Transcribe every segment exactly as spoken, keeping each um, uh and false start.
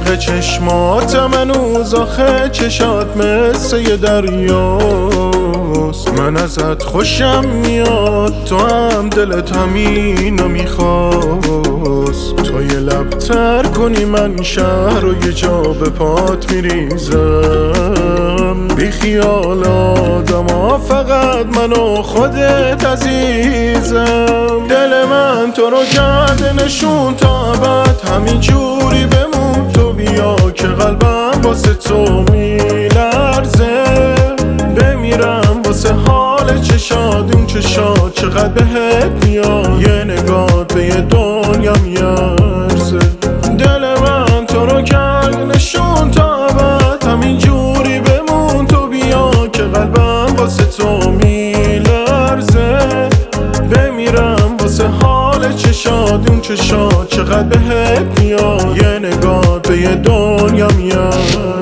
ته چشمات منوز آخه چشات مثل یه دریاست. من ازت خوشم میاد تو هم دلت همینو میخواست. تو یه لب تر کنی من شهر و یه جا به پات میریزم. بی خیال آدم ها فقط من و خودت عزیزم. دل من تو رو کرده نشون تا ابد همین جوری بمون. تو بیا که قلبم واسه تو میلرزه. بمیرم واسه حال چشاد اون چشاد چقدر بهت میاد. یه نگاه به یه دنیا میارزه. دل من تو رو کرده نشون تا ابد همین جوری بمون. تو بیا که قلبم واسه تو میلرزه. بمیرم واسه حال چشاد اون چشاد چقدر بهت میاد. یه نگاه به یه دنیا میاد.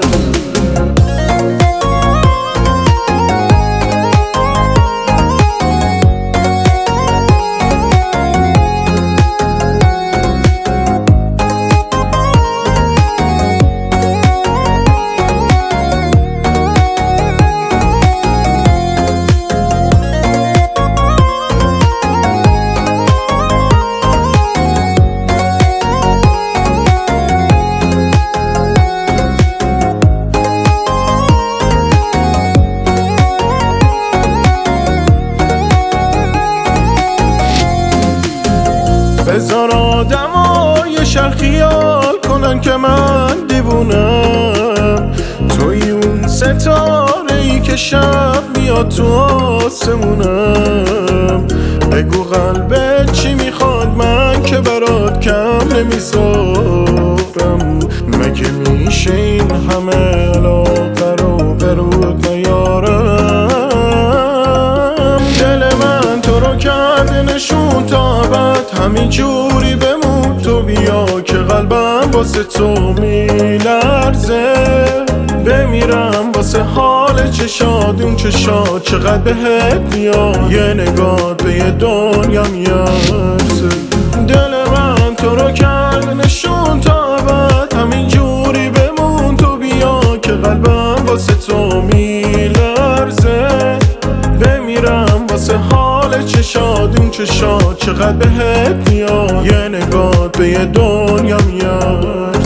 بذار آدم های شهر خیال کنن که من دیوونم. توی اون ستاره ای که شب میاد تو آسمونم. بگو قلبت چی میخواد من که برات کم نمیذارم. مگه میشه این همه علاقه رو برود نیارم. دل من تو رو کرده نشون تا ابد همین جوری بمون. تو بیا که قلبم واسه تو میلرزه. بمیرم واسه حال چشاد اون چشاد چقدر بهت میاد. یه نگاه به یه دنیا میارزه. دل من تو رو کرده نشون تا ابد همین جوری بمون. تو بیا که قلبم واسه تو میلرزه. بمیرم واسه حال چشاد اون چشاد چقدر بهت میاد. یه نگاه به یه دنیا میاد.